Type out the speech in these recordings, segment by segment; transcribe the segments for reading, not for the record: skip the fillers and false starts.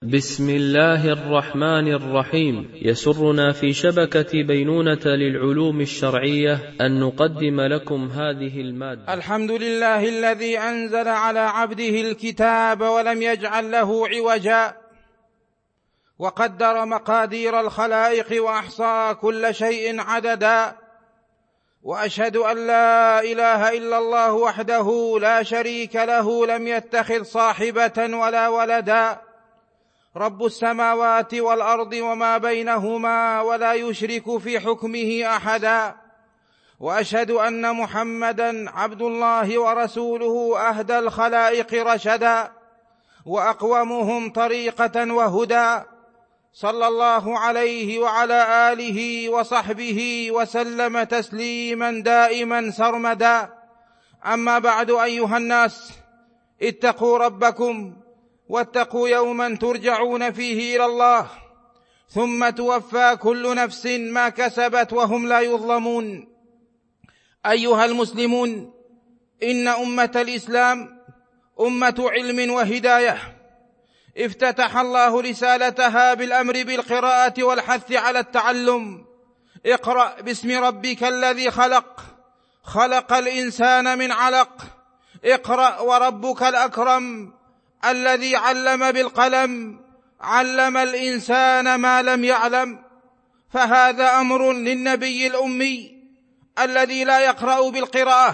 بسم الله الرحمن الرحيم. يسرنا في شبكة بينونة للعلوم الشرعية أن نقدم لكم هذه المادة. الحمد لله الذي أنزل على عبده الكتاب ولم يجعل له عوجا، وقدر مقادير الخلائق وأحصى كل شيء عددا، وأشهد أن لا إله إلا الله وحده لا شريك له لم يتخذ صاحبة ولا ولدا، رب السماوات والأرض وما بينهما ولا يشرك في حكمه أحدا، وأشهد أن محمدا عبد الله ورسوله أهدى الخلائق رشدا وأقومهم طريقة وهدى، صلى الله عليه وعلى آله وصحبه وسلم تسليما دائما سرمدا. أما بعد، أيها الناس، اتقوا ربكم واتقوا يوما ترجعون فيه إلى الله، ثم توفى كل نفس ما كسبت وهم لا يظلمون. أيها المسلمون، إن أمة الإسلام أمة علم وهداية، افتتح الله رسالتها بالأمر بالقراءة والحث على التعلم. اقرأ باسم ربك الذي خلق، خلق الإنسان من علق، اقرأ وربك الأكرم الذي علم بالقلم، علم الإنسان ما لم يعلم. فهذا أمر للنبي الأمي الذي لا يقرأ بالقراءة،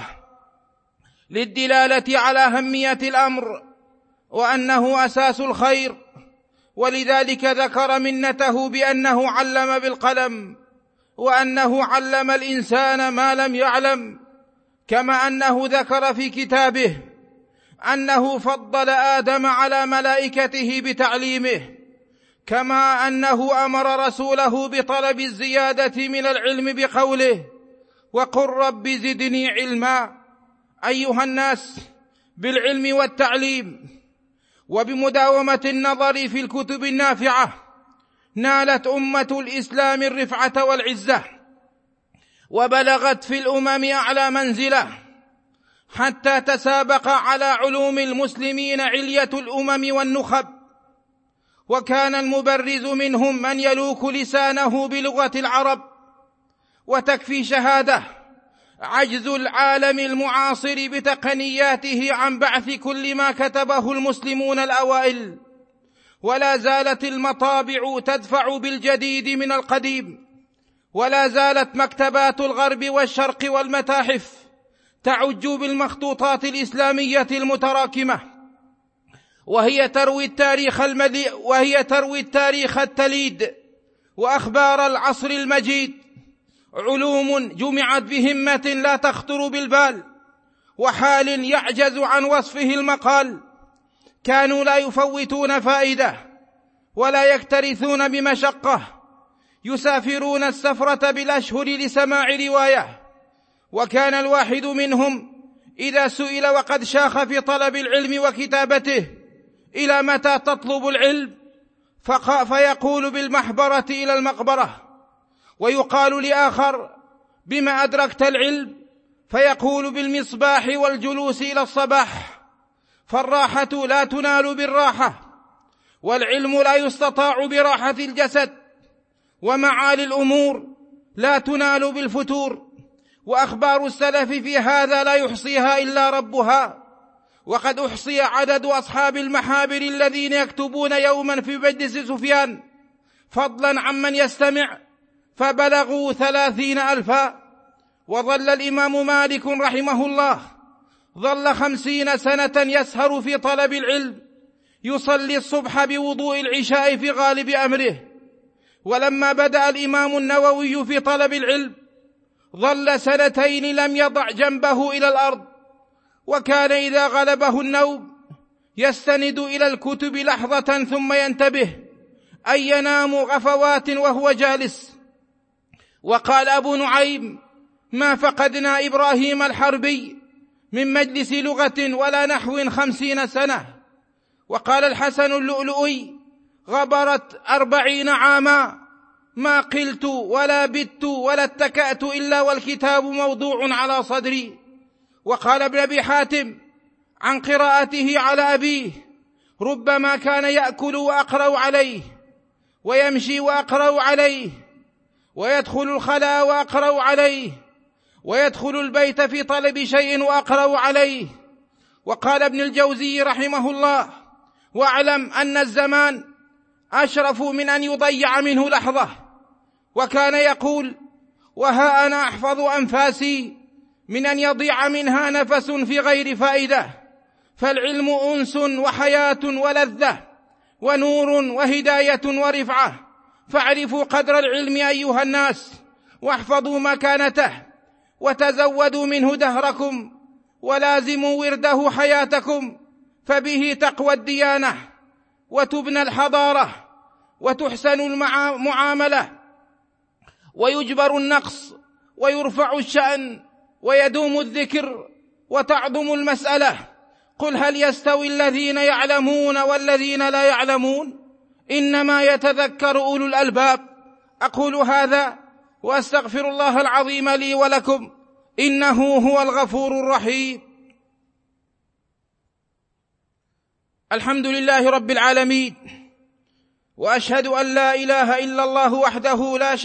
للدلالة على أهمية الأمر وأنه أساس الخير، ولذلك ذكر منته بأنه علم بالقلم، وأنه علم الإنسان ما لم يعلم، كما أنه ذكر في كتابه أنه فضل آدم على ملائكته بتعليمه، كما أنه أمر رسوله بطلب الزيادة من العلم بقوله: وقل رب زدني علما. أيها الناس، بالعلم والتعليم وبمداومة النظر في الكتب النافعة نالت أمة الإسلام الرفعة والعزة، وبلغت في الأمم أعلى منزلة، حتى تسابق على علوم المسلمين علية الأمم والنخب، وكان المبرز منهم من يلوك لسانه بلغة العرب. وتكفي شهادة عجز العالم المعاصر بتقنياته عن بعث كل ما كتبه المسلمون الأوائل، ولا زالت المطابع تدفع بالجديد من القديم، ولا زالت مكتبات الغرب والشرق والمتاحف تعج بالمخطوطات الإسلامية المتراكمة، وهي تروي التاريخ التليد وأخبار العصر المجيد، علوم جمعت بهمة لا تخطر بالبال، وحال يعجز عن وصفه المقال. كانوا لا يفوتون فائدة ولا يكترثون بمشقة، يسافرون السفرة بالأشهر لسماع رواية، وكان الواحد منهم إذا سئل وقد شاخ في طلب العلم وكتابته: إلى متى تطلب العلم؟ فيقول: بالمحبرة إلى المقبرة. ويقال لآخر: بما أدركت العلم؟ فيقول: بالمصباح والجلوس إلى الصباح. فالراحة لا تنال بالراحة، والعلم لا يستطاع براحة الجسد، ومعالي الأمور لا تنال بالفتور. وأخبار السلف في هذا لا يحصيها إلا ربها، وقد أحصي عدد أصحاب المحابر الذين يكتبون يوما في مجلس سفيان، فضلا عمن يستمع، فبلغوا 30,000. وظل الإمام مالك رحمه الله 50 سنة يسهر في طلب العلم، يصلي الصبح بوضوء العشاء في غالب أمره. ولما بدأ الإمام النووي في طلب العلم ظل 2 لم يضع جنبه إلى الأرض، وكان إذا غلبه النوم يستند إلى الكتب لحظة ثم ينتبه، أي ينام غفوات وهو جالس. وقال أبو نعيم: ما فقدنا إبراهيم الحربي من مجلس لغة ولا نحو 50 سنة. وقال الحسن اللؤلؤي: غبرت 40 عاما ما قلت ولا بت ولا اتكأت إلا والكتاب موضوع على صدري. وقال ابن أبي حاتم عن قراءته على أبيه: ربما كان يأكل وأقرأ عليه، ويمشي وأقرأ عليه، ويدخل الخلاء وأقرأ عليه، ويدخل البيت في طلب شيء وأقرأ عليه. وقال ابن الجوزي رحمه الله: واعلم أن الزمان أشرف من أن يضيع منه لحظة. وكان يقول: وها أنا أحفظ أنفاسي من أن يضيع منها نفس في غير فائدة. فالعلم أنس وحياة ولذة ونور وهداية ورفعة، فاعرفوا قدر العلم أيها الناس، واحفظوا مكانته، وتزودوا منه دهركم، ولازموا ورده حياتكم، فبه تقوى الديانة، وتبنى الحضارة، وتحسن المعاملة، ويجبر النقص، ويرفع الشأن، ويدوم الذكر، وتعظم المسألة. قل هل يستوي الذين يعلمون والذين لا يعلمون؟ إنما يتذكر أولو الألباب. أقول هذا وأستغفر الله العظيم لي ولكم، إنه هو الغفور الرحيم. الحمد لله رب العالمين، وأشهد أن لا إله إلا الله وحده لا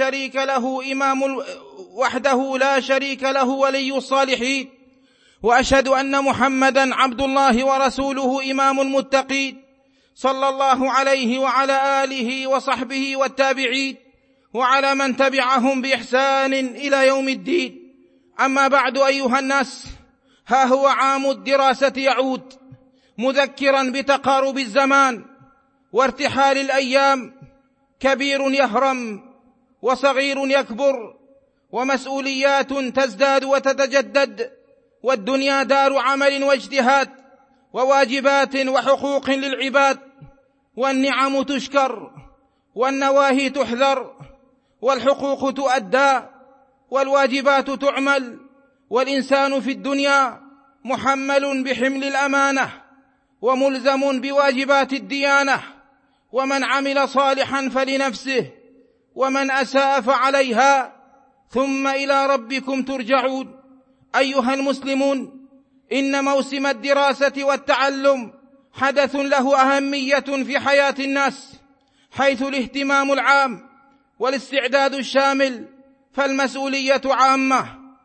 شريك له ولي الصالحين، وأشهد أن محمدا عبد الله ورسوله إمام المتقين، صلى الله عليه وعلى آله وصحبه والتابعين وعلى من تبعهم بإحسان إلى يوم الدين. أما بعد أيها الناس، ها هو عام الدراسة يعود، مذكرا بتقارب الزمان وارتحال الأيام. كبير يهرم وصغير يكبر، ومسؤوليات تزداد وتتجدد، والدنيا دار عمل واجتهاد، وواجبات وحقوق للعباد، والنعم تشكر، والنواهي تحذر، والحقوق تؤدى، والواجبات تعمل. والإنسان في الدنيا محمل بحمل الأمانة، وملزم بواجبات الديانة. ومن عمل صالحا فلنفسه، ومن أساء فعليها، ثم إلى ربكم ترجعون. أيها المسلمون، إن موسم الدراسة والتعلم حدث له أهمية في حياة الناس، حيث الاهتمام العام والاستعداد الشامل، فالمسؤولية عامة،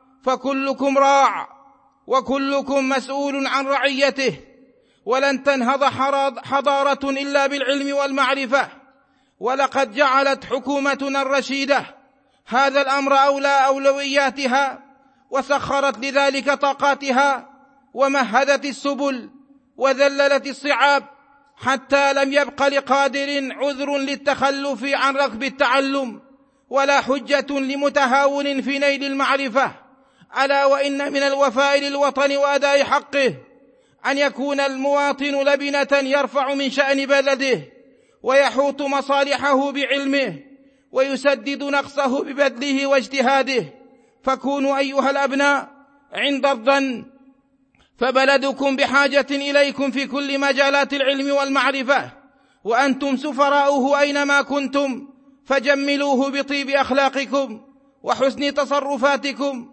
فكلكم راع وكلكم مسؤول عن رعيته. ولن تنهض حضارة إلا بالعلم والمعرفة، ولقد جعلت حكومتنا الرشيدة هذا الأمر أولوياتها، وسخرت لذلك طاقاتها، ومهدت السبل، وذللت الصعاب، حتى لم يبق لقادر عذر للتخلف عن ركب التعلم، ولا حجة لمتهاون في نيل المعرفة. ألا وإن من الوفاء للوطن وأداء حقه أن يكون المواطن لبنة يرفع من شأن بلده، ويحوط مصالحه بعلمه، ويسدد نقصه ببذله واجتهاده. فكونوا أيها الأبناء عند الظن، فبلدكم بحاجة إليكم في كل مجالات العلم والمعرفة، وأنتم سفراؤه أينما كنتم، فجملوه بطيب أخلاقكم وحسن تصرفاتكم،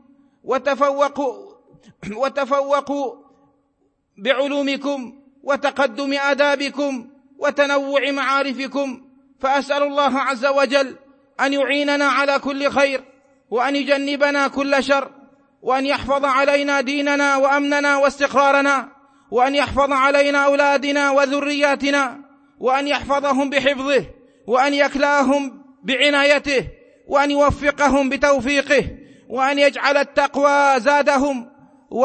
وتفوقوا بعلومكم وتقدم آدابكم وتنوع معارفكم. فأسأل الله عز وجل أن يعيننا على كل خير، وأن يجنبنا كل شر، وأن يحفظ علينا ديننا وأمننا واستقرارنا، وأن يحفظ علينا أولادنا وذرياتنا، وأن يحفظهم بحفظه، وأن يكلاهم بعنايته، وأن يوفقهم بتوفيقه، وأن يجعل التقوى زادهم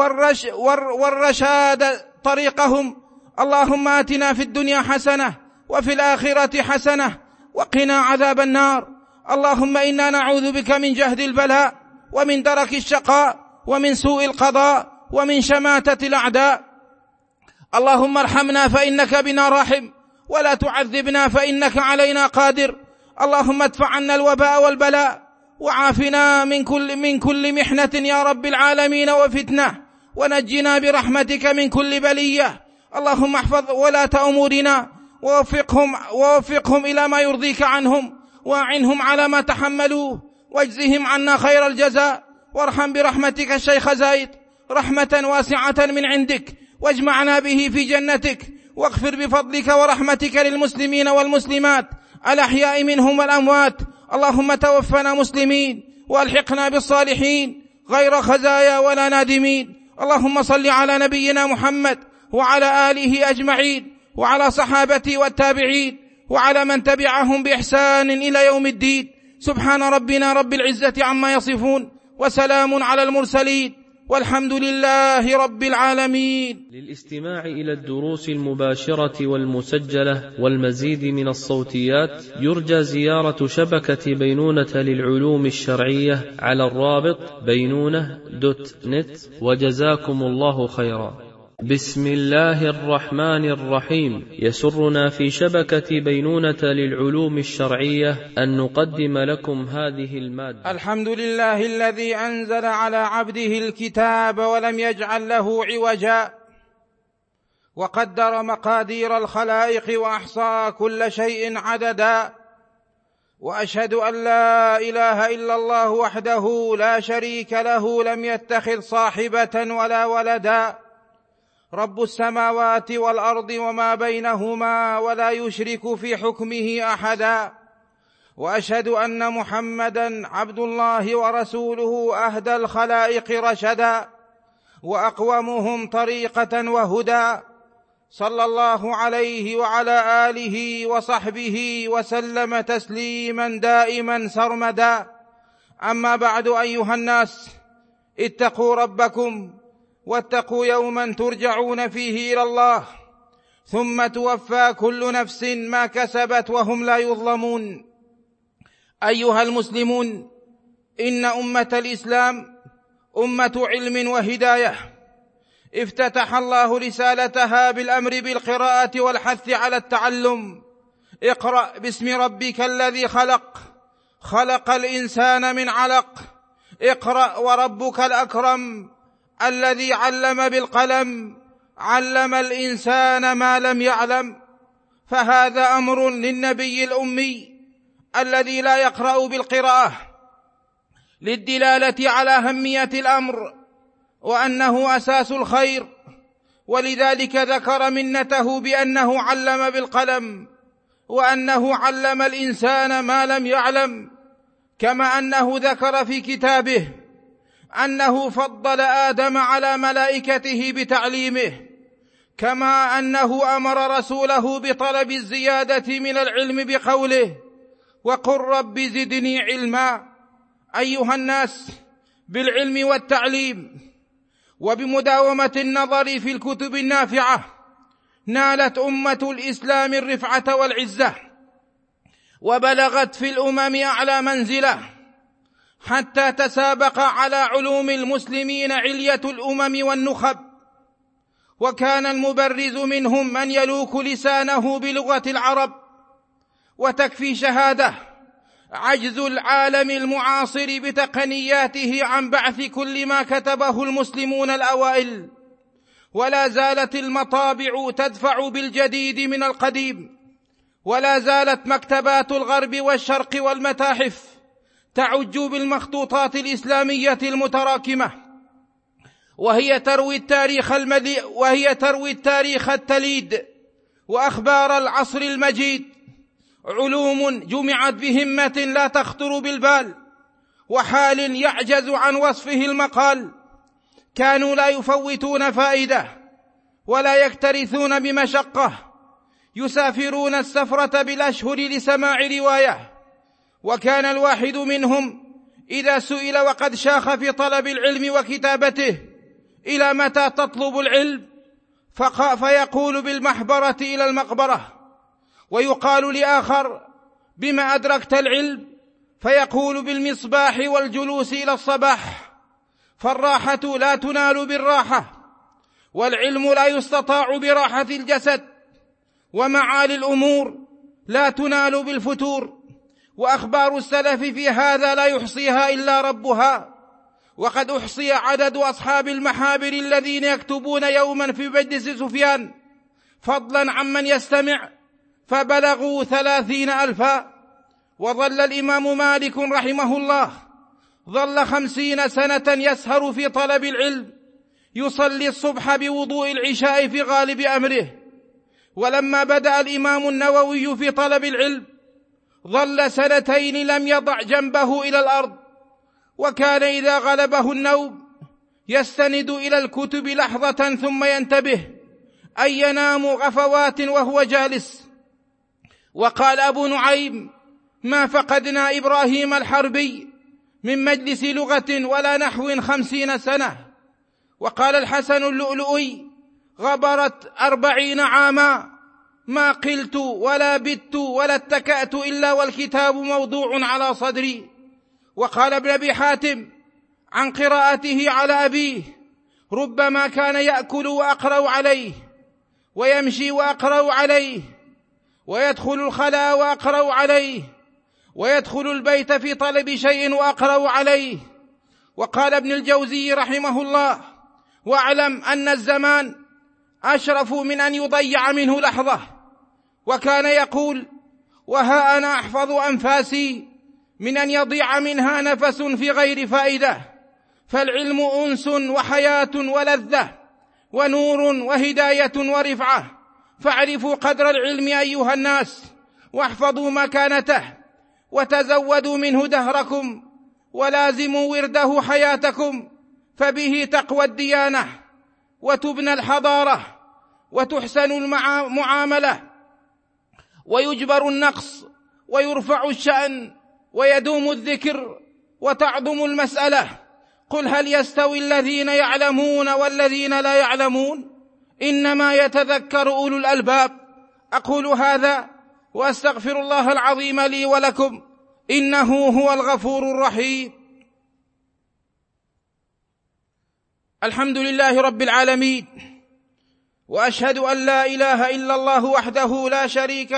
والرشاد طريقهم. اللهم آتنا في الدنيا حسنة وفي الآخرة حسنة وقنا عذاب النار. اللهم إنا نعوذ بك من جهد البلاء، ومن درك الشقاء، ومن سوء القضاء، ومن شماتة الأعداء. اللهم ارحمنا فإنك بنا راحم، ولا تعذبنا فإنك علينا قادر. اللهم ادفع عنا الوباء والبلاء، وعافنا من كل محنة يا رب العالمين وفتنة، ونجنا برحمتك من كل بلية. اللهم احفظ ولاة أمورنا، ووفقهم إلى ما يرضيك عنهم، وأعنهم على ما تحملوه، واجزهم عنا خير الجزاء. وارحم برحمتك الشيخ زايد رحمة واسعة من عندك، واجمعنا به في جنتك، واغفر بفضلك ورحمتك للمسلمين والمسلمات الأحياء منهم والأموات. اللهم توفنا مسلمين والحقنا بالصالحين غير خزايا ولا نادمين. اللهم صل على نبينا محمد وعلى آله أجمعين وعلى صحابته والتابعين وعلى من تبعهم بإحسان إلى يوم الدين. سبحان ربنا رب العزة عما يصفون وسلام على المرسلين والحمد لله رب العالمين. للاستماع إلى الدروس المباشرة والمسجلة والمزيد من الصوتيات يرجى زيارة شبكة بينونة للعلوم الشرعية على الرابط بينونة.net. وجزاكم الله خيرا. بسم الله الرحمن الرحيم. يسرنا في شبكة بينونة للعلوم الشرعية أن نقدم لكم هذه المادة. الحمد لله الذي أنزل على عبده الكتاب ولم يجعل له عوجا، وقدر مقادير الخلائق وأحصى كل شيء عددا، وأشهد أن لا إله إلا الله وحده لا شريك له لم يتخذ صاحبة ولا ولدا، رب السماوات والأرض وما بينهما ولا يشرك في حكمه أحدا، وأشهد أن محمدا عبد الله ورسوله أهدى الخلائق رشدا وأقومهم طريقة وهدى، صلى الله عليه وعلى آله وصحبه وسلم تسليما دائما سرمدا. أما بعد، أيها الناس، اتقوا ربكم واتقوا يوما ترجعون فيه إلى الله ثم توفى كل نفس ما كسبت وهم لا يظلمون. أيها المسلمون، إن أمة الإسلام أمة علم وهداية، افتتح الله رسالتها بالأمر بالقراءة والحث على التعلم. اقرأ باسم ربك الذي خلق، خلق الإنسان من علق، اقرأ وربك الأكرم الذي علم بالقلم، علم الإنسان ما لم يعلم. فهذا أمر للنبي الأمي الذي لا يقرأ بالقراءة، للدلالة على أهمية الأمر وأنه أساس الخير، ولذلك ذكر منته بأنه علم بالقلم، وأنه علم الإنسان ما لم يعلم، كما أنه ذكر في كتابه أنه فضل آدم على ملائكته بتعليمه، كما أنه أمر رسوله بطلب الزيادة من العلم بقوله: وقل رب زدني علما. أيها الناس، بالعلم والتعليم وبمداومة النظر في الكتب النافعة نالت أمة الإسلام الرفعة والعزة، وبلغت في الأمم أعلى منزلة، حتى تسابق على علوم المسلمين علية الأمم والنخب. وكان المبرز منهم من يلوك لسانه بلغة العرب، وتكفي شهادة عجز العالم المعاصر بتقنياته عن بعث كل ما كتبه المسلمون الأوائل، ولا زالت المطابع تدفع بالجديد من القديم، ولا زالت مكتبات الغرب والشرق والمتاحف تعج بالمخطوطات الإسلامية المتراكمة، وهي تروي التاريخ التليد وأخبار العصر المجيد، علوم جمعت بهمة لا تخطر بالبال، وحال يعجز عن وصفه المقال. كانوا لا يفوتون فائدة ولا يكترثون بمشقة، يسافرون السفرة بالأشهر لسماع رواية. وكان الواحد منهم إذا سئل وقد شاخ في طلب العلم وكتابته: إلى متى تطلب العلم؟ فيقول: بالمحبرة إلى المقبرة. ويقال لآخر: بما أدركت العلم؟ فيقول: بالمصباح والجلوس إلى الصباح. فالراحة لا تنال بالراحة، والعلم لا يستطاع براحة الجسد، ومعالي الأمور لا تنال بالفتور. وأخبار السلف في هذا لا يحصيها إلا ربها، وقد أحصي عدد أصحاب المحابر الذين يكتبون يوما في مجلس سفيان، فضلا عمن يستمع، فبلغوا 30,000. وظل الإمام مالك رحمه الله 50 سنة يسهر في طلب العلم، يصلي الصبح بوضوء العشاء في غالب أمره، ولما بدأ الإمام النووي في طلب العلم ظل 2 لم يضع جنبه إلى الأرض، وكان إذا غلبه النوم يستند إلى الكتب لحظة ثم ينتبه أن ينام غفوات وهو جالس. وقال أبو نعيم: ما فقدنا إبراهيم الحربي من مجلس لغة ولا نحو 50 سنة. وقال الحسن اللؤلؤي: غبرت 40 عاما ما قلت ولا بت ولا اتكأت إلا والكتاب موضوع على صدري. وقال ابن أبي حاتم عن قراءته على أبيه: ربما كان يأكل وأقرأ عليه، ويمشي وأقرأ عليه، ويدخل الخلاء وأقرأ عليه، ويدخل البيت في طلب شيء وأقرأ عليه. وقال ابن الجوزي رحمه الله: واعلم أن الزمان أشرف من أن يضيع منه لحظة. وكان يقول: وها أنا أحفظ أنفاسي من أن يضيع منها نفس في غير فائدة. فالعلم أنس وحياة ولذة ونور وهداية ورفعة، فاعرفوا قدر العلم أيها الناس، واحفظوا مكانته، وتزودوا منه دهركم، ولازموا ورده حياتكم، فبه تقوى الديانة، وتبنى الحضارة، وتحسن المعاملة، ويجبر النقص، ويرفع الشأن، ويدوم الذكر، وتعظم المسألة. قل هل يستوي الذين يعلمون والذين لا يعلمون؟ إنما يتذكر أولو الألباب. أقول هذا وأستغفر الله العظيم لي ولكم، إنه هو الغفور الرحيم. الحمد لله رب العالمين، وأشهد أن لا إله إلا الله وحده لا شريك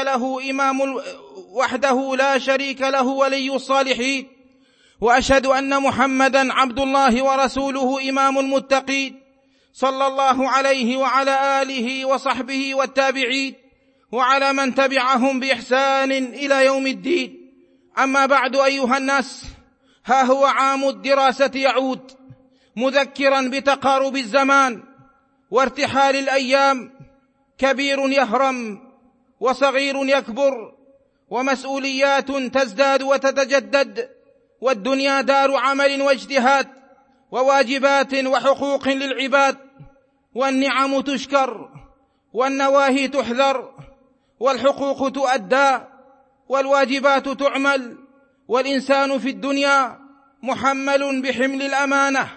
له ولي الصالحين، وأشهد أن محمدا عبد الله ورسوله إمام المتقين، صلى الله عليه وعلى آله وصحبه والتابعين وعلى من تبعهم بإحسان إلى يوم الدين. أما بعد أيها الناس، ها هو عام الدراسة يعود، مذكرا بتقارب الزمان وارتحال الأيام. كبير يهرم وصغير يكبر، ومسؤوليات تزداد وتتجدد، والدنيا دار عمل واجتهاد، وواجبات وحقوق للعباد، والنعم تشكر، والنواهي تحذر، والحقوق تؤدى، والواجبات تعمل. والإنسان في الدنيا محمل بحمل الأمانة،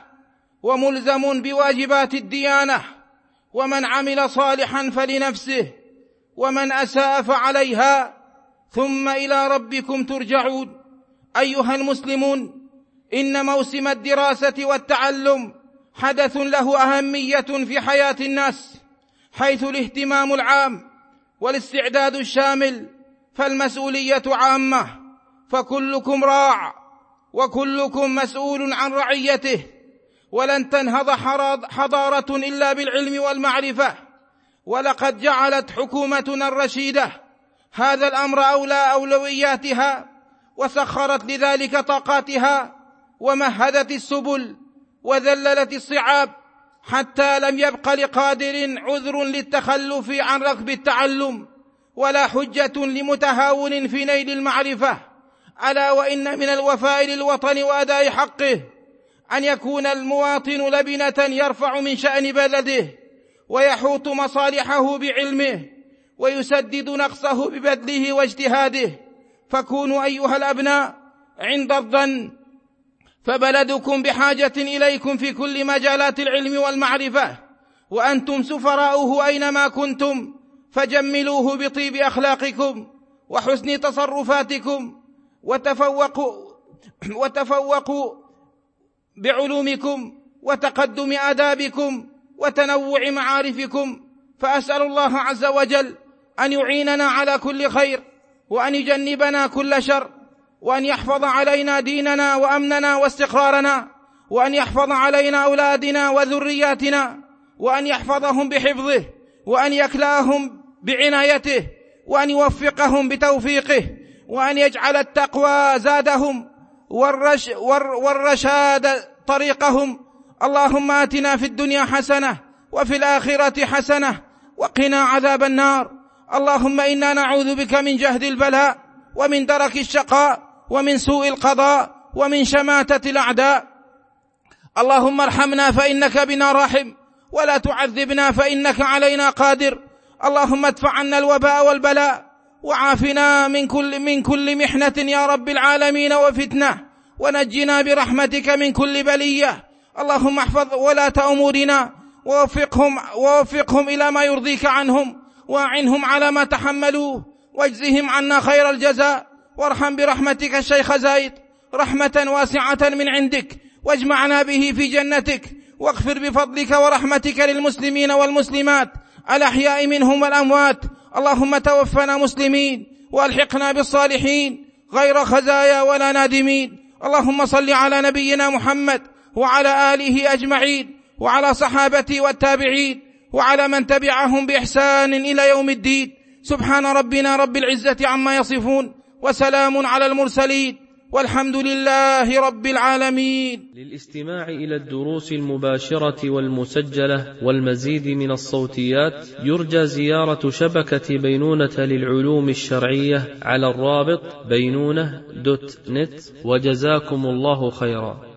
وملزم بواجبات الديانة، ومن عمل صالحا فلنفسه، ومن أساء فعليها، ثم إلى ربكم ترجعون. أيها المسلمون، إن موسم الدراسة والتعلم حدث له أهمية في حياة الناس، حيث الاهتمام العام والاستعداد الشامل، فالمسؤولية عامة، فكلكم راع وكلكم مسؤول عن رعيته. ولن تنهض حضارة إلا بالعلم والمعرفة، ولقد جعلت حكومتنا الرشيدة هذا الأمر أولوياتها، وسخرت لذلك طاقاتها، ومهدت السبل، وذللت الصعاب، حتى لم يبق لقادر عذر للتخلف عن ركب التعلم، ولا حجة لمتهاون في نيل المعرفة. ألا وإن من الوفاء للوطن وأداء حقه أن يكون المواطن لبنة يرفع من شأن بلده، ويحوط مصالحه بعلمه، ويسدد نقصه ببذله واجتهاده. فكونوا أيها الأبناء عند الظن، فبلدكم بحاجة إليكم في كل مجالات العلم والمعرفة، وأنتم سفراؤه أينما كنتم، فجملوه بطيب أخلاقكم وحسن تصرفاتكم، وتفوقوا بعلومكم وتقدم آدابكم وتنوع معارفكم. فأسأل الله عز وجل أن يعيننا على كل خير، وأن يجنبنا كل شر، وأن يحفظ علينا ديننا وأمننا واستقرارنا، وأن يحفظ علينا أولادنا وذرياتنا، وأن يحفظهم بحفظه، وأن يكلاهم بعنايته، وأن يوفقهم بتوفيقه، وأن يجعل التقوى زادهم والرشاد طريقهم. اللهم آتنا في الدنيا حسنة وفي الآخرة حسنة وقنا عذاب النار. اللهم إنا نعوذ بك من جهد البلاء ومن درك الشقاء ومن سوء القضاء ومن شماتة الأعداء. اللهم ارحمنا فإنك بنا راحم، ولا تعذبنا فإنك علينا قادر. اللهم ادفع عنا الوباء والبلاء، وعافنا من كل محنة يا رب العالمين وفتنة، ونجنا برحمتك من كل بلية. اللهم احفظ ولاة أمورنا ووفقهم إلى ما يرضيك عنهم، وأعنهم على ما تحملوه، واجزهم عنا خير الجزاء. وارحم برحمتك الشيخ زايد رحمة واسعة من عندك، واجمعنا به في جنتك، واغفر بفضلك ورحمتك للمسلمين والمسلمات الأحياء منهم والأموات. اللهم توفنا مسلمين، والحقنا بالصالحين غير خزايا ولا نادمين. اللهم صل على نبينا محمد وعلى آله أجمعين، وعلى صحابته والتابعين، وعلى من تبعهم بإحسان إلى يوم الدين. سبحان ربنا رب العزة عما يصفون، وسلام على المرسلين، والحمد لله رب العالمين. للاستماع إلى الدروس المباشرة والمسجلة والمزيد من الصوتيات يرجى زيارة شبكة بينونة للعلوم الشرعية على الرابط بينونة.net. وجزاكم الله خيرا.